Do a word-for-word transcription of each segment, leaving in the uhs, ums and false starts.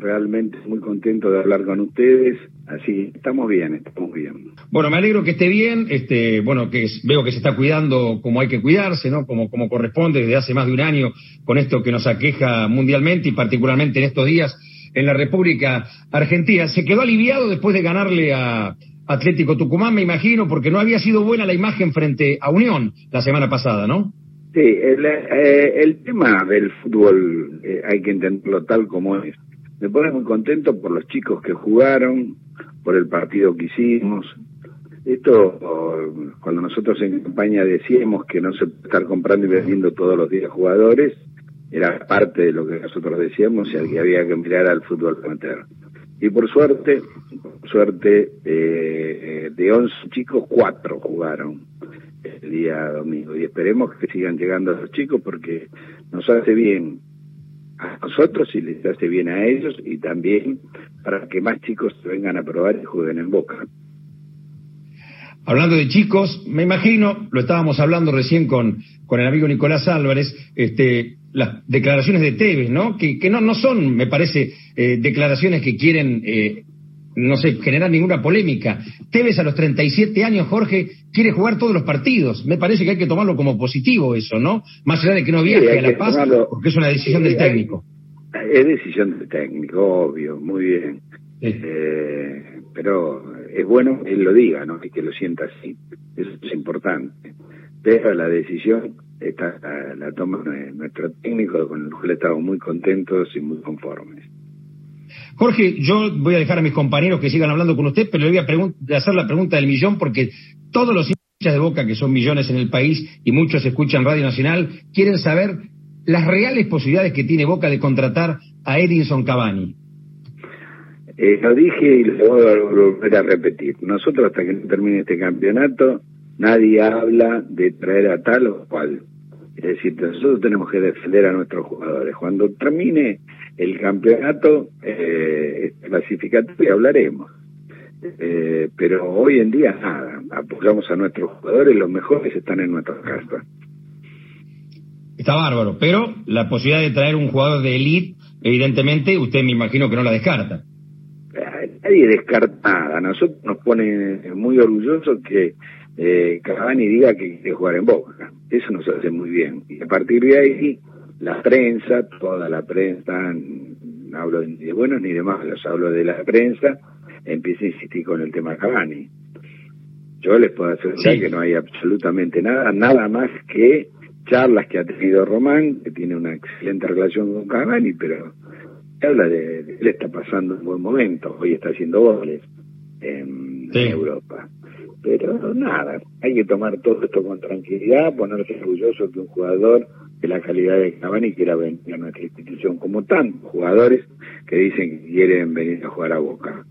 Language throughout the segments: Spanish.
realmente muy contento de hablar con ustedes, así estamos bien, estamos bien. Bueno, me alegro que esté bien, este, bueno, que es, veo que se está cuidando como hay que cuidarse, ¿no? Como, como corresponde desde hace más de un año con esto que nos aqueja mundialmente y particularmente en estos días en la República Argentina. ¿Se quedó aliviado después de ganarle a Atlético Tucumán, me imagino, porque no había sido buena la imagen frente a Unión la semana pasada, ¿no? Sí, el, eh, el tema del fútbol eh, hay que entenderlo tal como es. Me pone muy contento por los chicos que jugaron, por el partido que hicimos. Esto, cuando nosotros en campaña decíamos que no se puede estar comprando y vendiendo todos los días jugadores, era parte de lo que nosotros decíamos y que había que mirar al fútbol amateur. Y por suerte, por suerte, eh, de once chicos, cuatro jugaron el día domingo. Y esperemos que sigan llegando a los chicos porque nos hace bien a nosotros y les hace bien a ellos y también para que más chicos vengan a probar y jueguen en Boca. Hablando de chicos, me imagino, lo estábamos hablando recién con, con el amigo Nicolás Álvarez, este, las declaraciones de Tevez, ¿no? Que, que no, no son, me parece, eh, declaraciones que quieren, eh, no sé, generar ninguna polémica. Tevez a los treinta y siete años, Jorge, quiere jugar todos los partidos. Me parece que hay que tomarlo como positivo eso, ¿no? Más allá de que no viaje sí, a La Paz, tomarlo, porque es una decisión sí, del técnico. Es decisión del técnico, obvio, muy bien. Sí. Eh, pero es bueno que él lo diga, ¿no? Y que lo sienta así. Eso es importante. Pero la decisión está, la, la toma nuestro técnico, con el cual estamos muy contentos y muy conformes. Jorge, yo voy a dejar a mis compañeros que sigan hablando con usted, pero le voy a pregun- hacer la pregunta del millón, porque todos los hinchas de Boca, que son millones en el país, y muchos escuchan Radio Nacional, quieren saber las reales posibilidades que tiene Boca de contratar a Edinson Cavani. Eh, lo dije y lo voy a volver a repetir. Nosotros, hasta que no termine este campeonato, nadie habla de traer a tal o cual. Es decir, nosotros tenemos que defender a nuestros jugadores. Cuando termine el campeonato eh, clasificatorio hablaremos. Eh, pero hoy en día nada. Apoyamos a nuestros jugadores, los mejores están en nuestras casas. Está bárbaro, pero la posibilidad de traer un jugador de élite, evidentemente, usted me imagino que no la descarta. Nadie descarta nada. A nosotros nos pone muy orgullosos que eh, Cavani diga que quiere jugar en Boca. Eso nos hace muy bien. Y a partir de ahí, la prensa, toda la prensa, no hablo ni de buenos ni de malos, hablo de la prensa, empieza a insistir con el tema Cavani. Yo les puedo asegurar sí. que no hay absolutamente nada, nada más que charlas que ha tenido Román, que tiene una excelente relación con Cavani, pero habla de, de él está pasando un buen momento, hoy está haciendo goles en, sí. en Europa. Pero nada, hay que tomar todo esto con tranquilidad, ponerse orgulloso que un jugador de la calidad de Cavani quiera venir a nuestra institución, como tantos jugadores que dicen que quieren venir a jugar a Boca.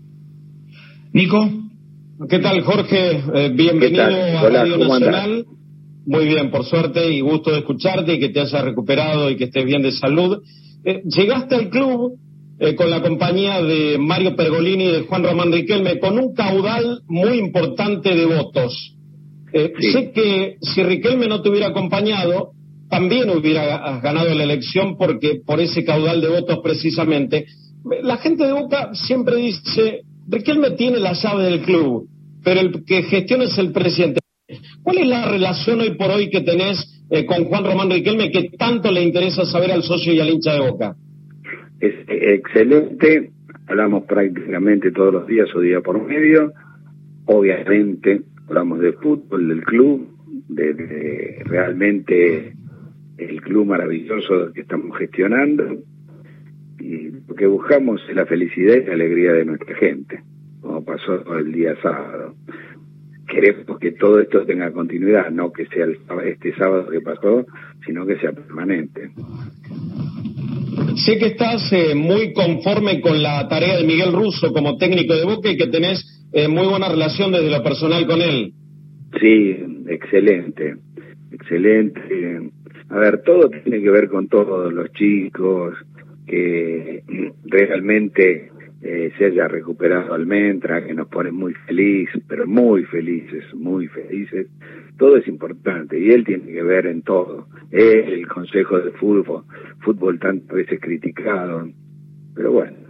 Nico. ¿Qué tal, Jorge? Eh, bienvenido a Hola, Radio Nacional. Andás? Muy bien, por suerte, y gusto de escucharte y que te hayas recuperado y que estés bien de salud. Eh, llegaste al club eh, con la compañía de Mario Pergolini y de Juan Román Riquelme con un caudal muy importante de votos. Eh, sí. Sé que si Riquelme no te hubiera acompañado, también hubiera ganado la elección porque por ese caudal de votos precisamente. La gente de Boca siempre dice, Riquelme tiene la llave del club, pero el que gestiona es el presidente. ¿Cuál es la relación hoy por hoy que tenés eh, con Juan Román Riquelme que tanto le interesa saber al socio y al hincha de Boca? Es excelente, hablamos prácticamente todos los días o día por medio, obviamente hablamos de fútbol, del club, de, de realmente el club maravilloso que estamos gestionando, y lo que buscamos es la felicidad y la alegría de nuestra gente, como pasó el día sábado. Queremos que todo esto tenga continuidad, no que sea el, este sábado que pasó, sino que sea permanente. Sé que estás eh, muy conforme con la tarea de Miguel Russo como técnico de Boca y que tenés eh, muy buena relación desde lo personal con él. Sí, excelente, excelente. A ver, todo tiene que ver con todos los chicos, que realmente eh, se haya recuperado Almendra, que nos pone muy felices, pero muy felices, muy felices. Todo es importante y él tiene que ver en todo. Él, el Consejo de Fútbol, fútbol tantas veces criticado, pero bueno.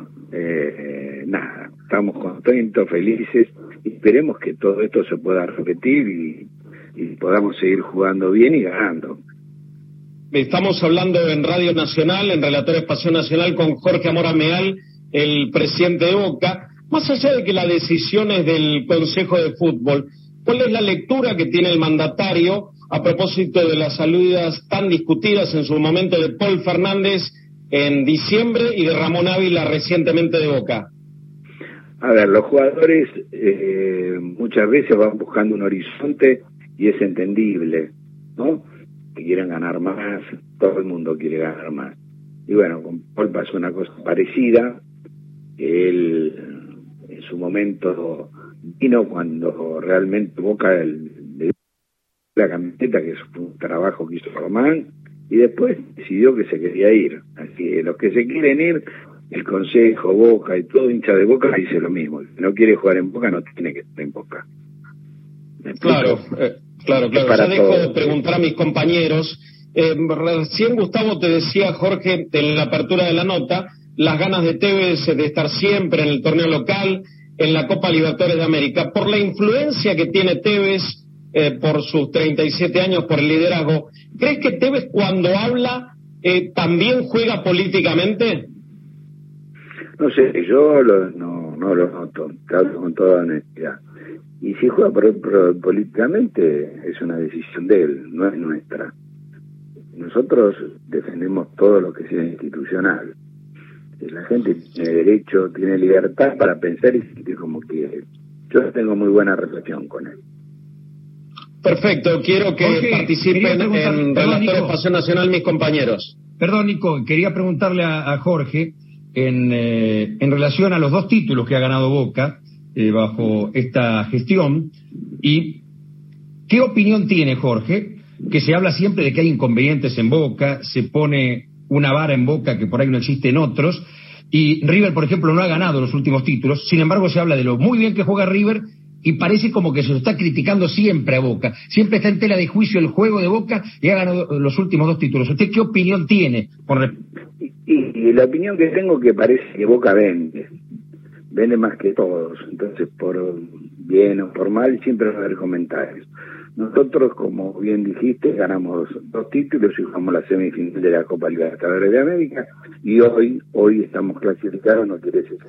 estamos contentos, felices, y esperemos que todo esto se pueda repetir y, y podamos seguir jugando bien y ganando. Estamos hablando en Radio Nacional, en Relator Espacio Nacional, con Jorge Amora Meal, el presidente de Boca. Más allá de que la decisión es del Consejo de Fútbol, ¿cuál es la lectura que tiene el mandatario a propósito de las salidas tan discutidas en su momento de Paul Fernández en diciembre y de Ramón Ávila recientemente de Boca? A ver, los jugadores eh, muchas veces van buscando un horizonte y es entendible, ¿no? Que quieren ganar más, todo el mundo quiere ganar más. Y bueno, con Paul pasó una cosa parecida, que él en su momento vino cuando realmente Boca le dio la camiseta, que fue un trabajo que hizo Román, y después decidió que se quería ir. Así que los que se quieren ir, el Consejo, Boca y todo hincha de Boca dice lo mismo. El que no quiere jugar en Boca no tiene que estar en Boca. Claro, eh, claro, claro. Ya dejo de preguntar a mis compañeros. Eh, recién Gustavo te decía, Jorge, en la apertura de la nota, las ganas de Tevez de estar siempre en el torneo local, en la Copa Libertadores de América. Por la influencia que tiene Tevez, eh, por sus treinta y siete años, por el liderazgo, ¿crees que Tevez cuando habla eh, también juega políticamente? No sé, yo lo, no, no lo noto, te hablo con toda honestidad. Y si juega por, por, políticamente, es una decisión de él, no es nuestra. Nosotros defendemos todo lo que sea institucional. La gente tiene derecho, tiene libertad para pensar y sentir como quiere. Yo tengo muy buena relación con él. Perfecto, quiero que Jorge, participen en Relator Espacio Nacional mis compañeros. Perdón, Nico, quería preguntarle a, a Jorge en, eh, en relación a los dos títulos que ha ganado Boca eh, bajo esta gestión, y ¿qué opinión tiene Jorge? Que se habla siempre de que hay inconvenientes en Boca, se pone una vara en Boca que por ahí no existe en otros, y River, por ejemplo, no ha ganado los últimos títulos. Sin embargo, se habla de lo muy bien que juega River y parece como que se lo está criticando siempre a Boca. Siempre está en tela de juicio el juego de Boca y ha ganado los últimos dos títulos. ¿Usted qué opinión tiene? Por... Y, y la opinión que tengo es que parece que Boca vende, vende más que todos. Entonces, por bien o por mal, siempre va a haber comentarios. Nosotros, como bien dijiste, ganamos dos títulos y jugamos la semifinal de la Copa Libertadores de América, y hoy hoy estamos clasificados, no quiere decir,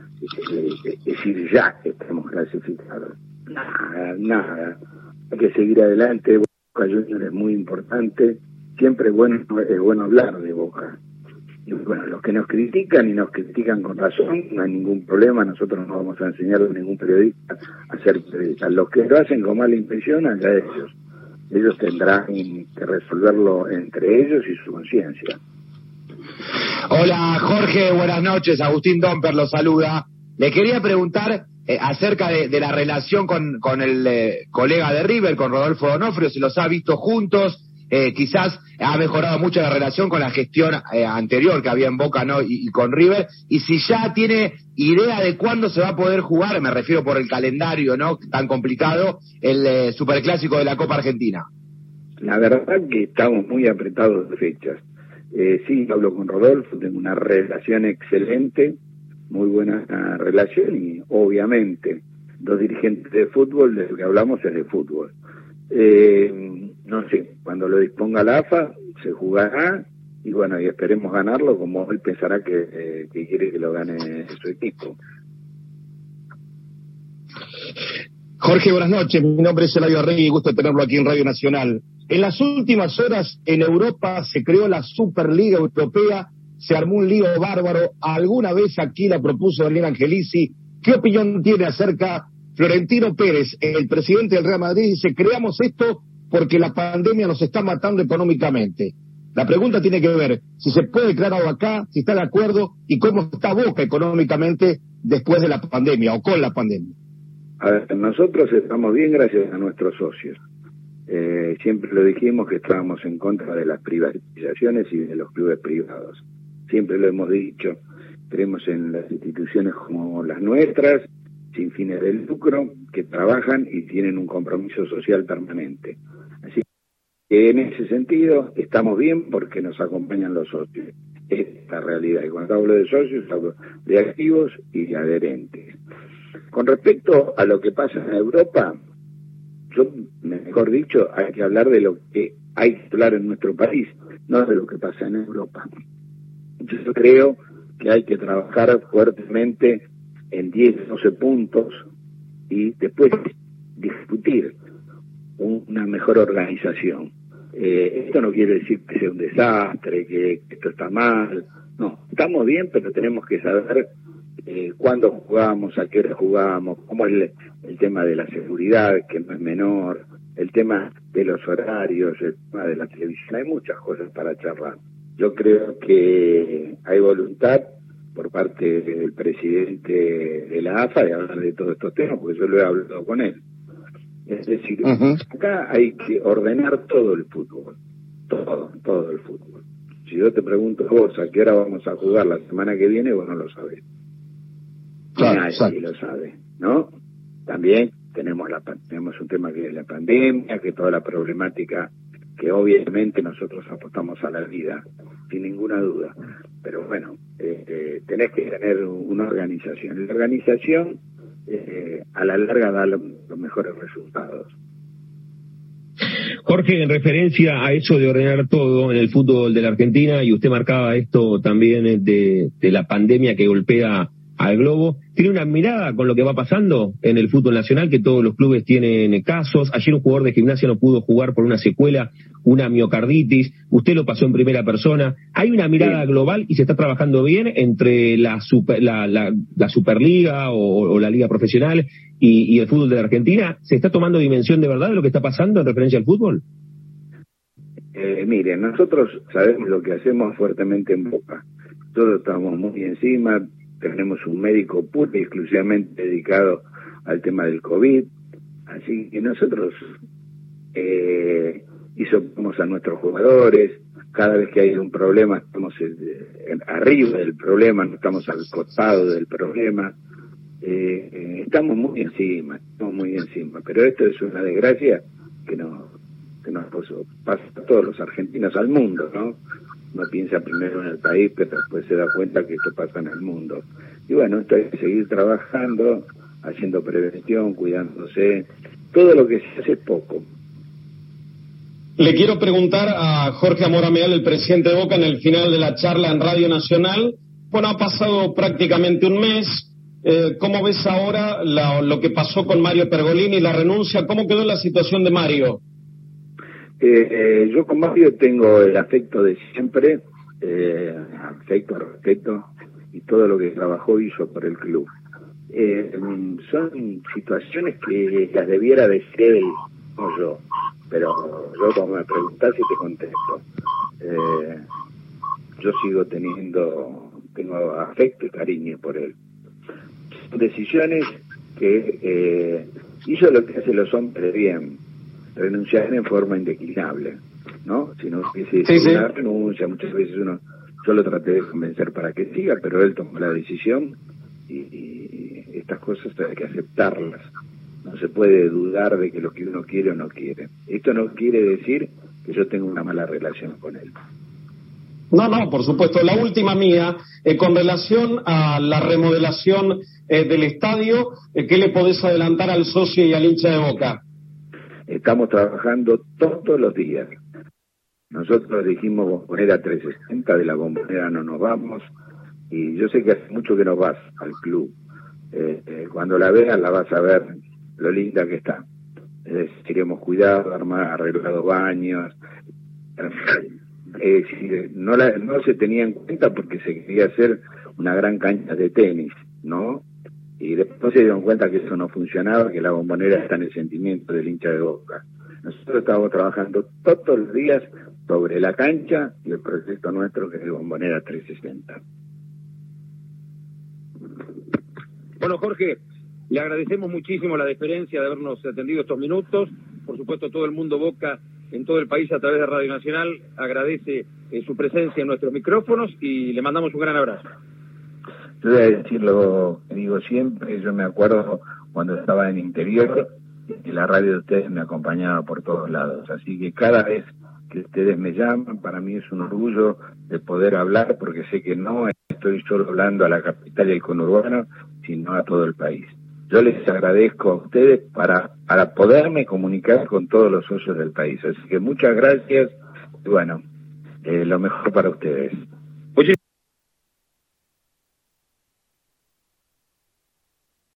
decir ya que estamos clasificados. Nada, nada. Hay que seguir adelante. Boca Juniors es muy importante. Siempre es bueno, es bueno hablar de Boca. Y bueno, los que nos critican y nos critican con razón, no hay ningún problema, nosotros no vamos a enseñar a ningún periodista a ser periodistas. Los que lo hacen con mala intención, allá ellos. Ellos tendrán que resolverlo entre ellos y su conciencia. Hola Jorge, buenas noches, Agustín Domper lo saluda. Le quería preguntar eh, acerca de, de la relación con, con el eh, colega de River, con Rodolfo D'Onofrio, si los ha visto juntos. Eh, quizás ha mejorado mucho la relación con la gestión eh, anterior que había en Boca, ¿no? y, y con River, y si ya tiene idea de cuándo se va a poder jugar, me refiero por el calendario, ¿no? tan complicado, el eh, Superclásico de la Copa Argentina. La verdad que estamos muy apretados de fechas. Eh, sí, hablo con Rodolfo, tengo una relación excelente, muy buena relación, y obviamente dos dirigentes de fútbol, de lo que hablamos es de fútbol. Eh, no sé, cuando lo disponga la A F A se jugará, y bueno, y esperemos ganarlo como él pensará que, eh, que quiere que lo gane su equipo. Jorge, buenas noches, mi nombre es Eladio Arregui y gusto de tenerlo aquí en Radio Nacional. En las últimas horas en Europa se creó la Superliga Europea, se armó un lío bárbaro, alguna vez aquí la propuso Daniel Angelici. ¿Qué opinión tiene acerca Florentino Pérez, el presidente del Real Madrid? Dice, creamos esto porque la pandemia nos está matando económicamente. La pregunta tiene que ver si se puede crear algo acá, si está de acuerdo, y cómo está Boca económicamente después de la pandemia o con la pandemia. A ver, nosotros estamos bien gracias a nuestros socios. Eh, siempre lo dijimos que estábamos en contra de las privatizaciones y de los clubes privados. Siempre lo hemos dicho. Creemos en las instituciones como las nuestras, sin fines de lucro, que trabajan y tienen un compromiso social permanente. Así que en ese sentido estamos bien porque nos acompañan los socios. Esta es la realidad. Y cuando hablo de socios, hablo de activos y de adherentes. Con respecto a lo que pasa en Europa, yo, mejor dicho, hay que hablar de lo que hay que hablar en nuestro país, no de lo que pasa en Europa. Yo creo que hay que trabajar fuertemente en diez, doce puntos y después discutir una mejor organización. Eh, esto no quiere decir que sea un desastre, que, que esto está mal. No, estamos bien, pero tenemos que saber eh, cuándo jugamos, a qué hora jugamos, cómo es el, el tema de la seguridad, que no es menor, el tema de los horarios, el tema de la televisión. Hay muchas cosas para charlar. Yo creo que hay voluntad por parte del presidente de la A F A de hablar de todos estos temas, porque yo lo he hablado con él. Es decir, uh-huh. acá hay que ordenar todo el fútbol, todo, todo el fútbol. Si yo te pregunto vos a qué hora vamos a jugar la semana que viene, vos no lo sabés. Claro, nadie exacto. lo sabe, ¿no? También tenemos la tenemos un tema que es la pandemia, que toda la problemática que obviamente nosotros apostamos a la vida, sin ninguna duda. Pero bueno, eh, eh, tenés que tener una organización. La organización eh, a la larga da lo, los mejores resultados. Jorge, en referencia a eso de ordenar todo en el fútbol de la Argentina, y usted marcaba esto también de, de la pandemia que golpea al globo, ¿tiene una mirada con lo que va pasando en el fútbol nacional, que todos los clubes tienen casos? Ayer un jugador de Gimnasia no pudo jugar por una secuela, una miocarditis, usted lo pasó en primera persona. ¿Hay una mirada sí. global y se está trabajando bien entre la super, la, la, la Superliga o, o la Liga Profesional y, y el fútbol de la Argentina? ¿Se está tomando dimensión de verdad de lo que está pasando en referencia al fútbol? Eh, mire, nosotros sabemos lo que hacemos fuertemente en Boca. Todos estamos muy encima. Tenemos un médico puro y exclusivamente dedicado al tema del COVID, así que nosotros eh, hisopamos a nuestros jugadores. Cada vez que hay un problema estamos eh, arriba del problema, no estamos al costado del problema. Eh, eh, estamos muy encima, estamos muy encima, pero esto es una desgracia que nos, que nos pasa a todos los argentinos, al mundo, ¿no? Uno piensa primero en el país, pero después se da cuenta que esto pasa en el mundo. Y bueno, esto hay que seguir trabajando, haciendo prevención, cuidándose. Todo lo que se hace es poco. Le quiero preguntar a Jorge Amorameal, el presidente de Boca, en el final de la charla en Radio Nacional. Bueno, ha pasado prácticamente un mes. Eh, ¿Cómo ves ahora la, lo que pasó con Mario Pergolini, la renuncia? ¿Cómo quedó la situación de Mario? Eh, eh, yo con Mario tengo el afecto de siempre, eh, afecto, respeto, y todo lo que trabajó hizo por el club. Eh, son situaciones que las debiera decir él, no yo, pero yo como me preguntás y te contesto. Eh, yo sigo teniendo, tengo afecto y cariño por él. Son decisiones que eh, hizo lo que hacen los hombres bien, renunciar en forma indeclinable, ¿no? Si no hubiese sí, sí. una renuncia, muchas veces uno, yo lo traté de convencer para que siga, pero él tomó la decisión y, y estas cosas hay que aceptarlas. No se puede dudar de que lo que uno quiere o no quiere. Esto no quiere decir que yo tenga una mala relación con él. No, no, por supuesto. La última mía, eh, con relación a la remodelación eh, del estadio, eh, ¿qué le podés adelantar al socio y al hincha de Boca? Estamos trabajando todos los días. Nosotros dijimos Bombonera trescientos sesenta, de la Bombonera no nos vamos, y yo sé que hace mucho que no vas al club. Eh, eh, cuando la veas la vas a ver lo linda que está. Es decir, hemos cuidado, armado, arreglado baños. Es decir, no, la, no se tenía en cuenta porque se quería hacer una gran cancha de tenis, ¿no? Y después se dieron cuenta que eso no funcionaba, que la Bombonera está en el sentimiento del hincha de Boca. Nosotros estamos trabajando todos los días sobre la cancha y el proyecto nuestro, que es el Bombonera trescientos sesenta. Bueno, Jorge, le agradecemos muchísimo la deferencia de habernos atendido estos minutos. Por supuesto, todo el mundo Boca en todo el país a través de Radio Nacional agradece eh, su presencia en nuestros micrófonos y le mandamos un gran abrazo. Yo voy a decir lo que digo siempre. Yo me acuerdo cuando estaba en Interior y la radio de ustedes me acompañaba por todos lados, así que cada vez que ustedes me llaman, para mí es un orgullo de poder hablar, porque sé que no estoy solo hablando a la capital y al conurbano, sino a todo el país. yo les agradezco a ustedes para, para poderme comunicar con todos los socios del país. Así que muchas gracias y bueno, eh, lo mejor para ustedes.